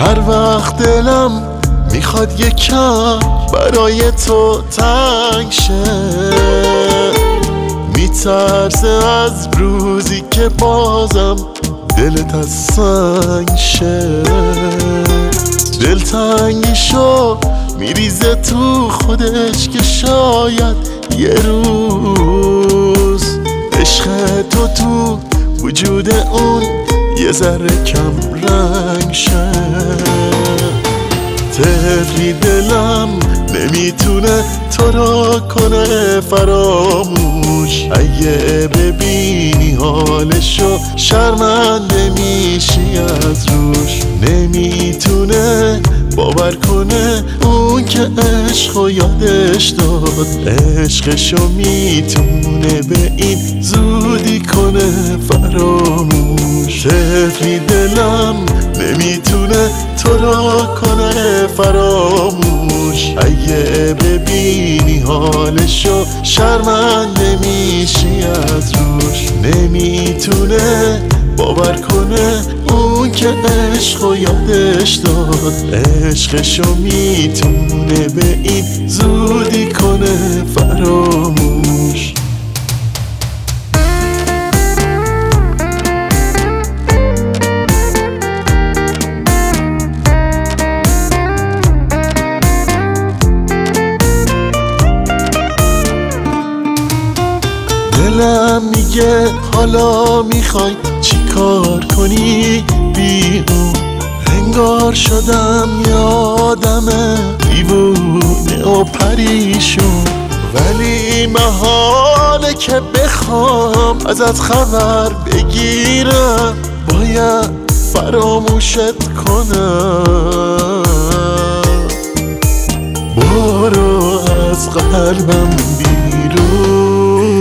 هر وقت دلم میخواد یکم برای تو تنگ شه، میترسه از روزی که بازم دلت از سنگ شه. دلتنگیشو میریزه تو خودش که شاید یه روز عشق تو وجود اون یه ذره کم رنگ شه. طفلی دلم نمیتونه تو را کنه فراموش، اگه ببینی حالشو شرمنده میشی از روش. نمیتونه باور کنه اون که عشقو یادش داد، عشقشو میتونه به این زودی کنه فراموش. طفلی دلم نمیتونه تو را کنه فراموش، اگه ببینی حالشو شرمنده میشی از روش. نمیتونه باور کنه اون که عشقو یادش داد، عشقشو میتونه به این زودی کنه فراموش. دلم میگه حالا میخوای چی کار کنی بیرون، انگار شدم یادم دیوونه و پریشون. ولی محاله که بخوام ازت خبر بگیرم، باید فراموشت کنم. برو از قلبم بیرون.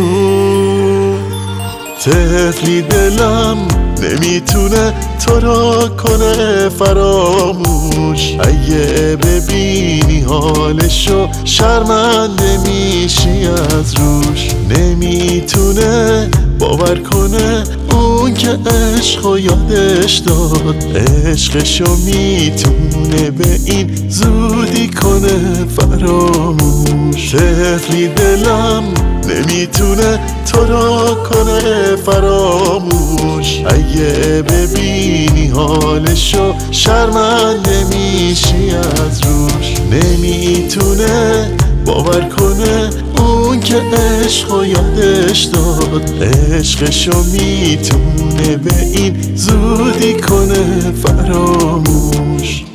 طفلی دلم نمیتونه تو را کنه فراموش، اگه ببینی حالشو شرمنده میشی از روش. نمیتونه باور کنه اون که عشقو یادش داد، عشقشو میتونه به این زودی کنه فراموش. طفلی دلم نمیتونه تو را کنه فراموش، اگه ببینی حالشو شرمنده میشی از روش. نمیتونه باور کنه اون که عشقو یادش داد، عشقشو میتونه به این زودی کنه فراموش.